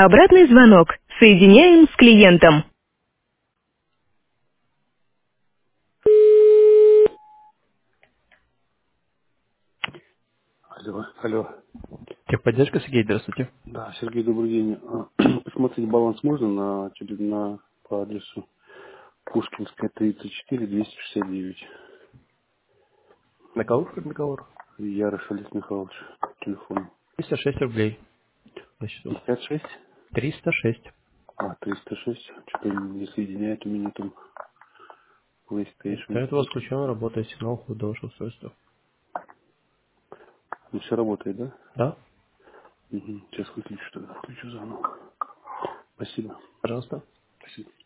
Обратный звонок. Соединяем с клиентом. Алло, алло. Техподдержка, Сергей, здравствуйте. Да, Сергей, добрый день. Посмотреть баланс можно по адресу Пушкинская, 34, 269. Договор, договор. Ярош Олег Михайлович, телефон. 306 рублей на счету. 56? 306. 306. Что-то не соединяет у меня там PlayStation. Интернет у вас включен, работает сигнал до вашего устройства. Ну, все работает, да? Да? Угу. Сейчас выключу тогда, включу заново. Спасибо. Пожалуйста. Спасибо.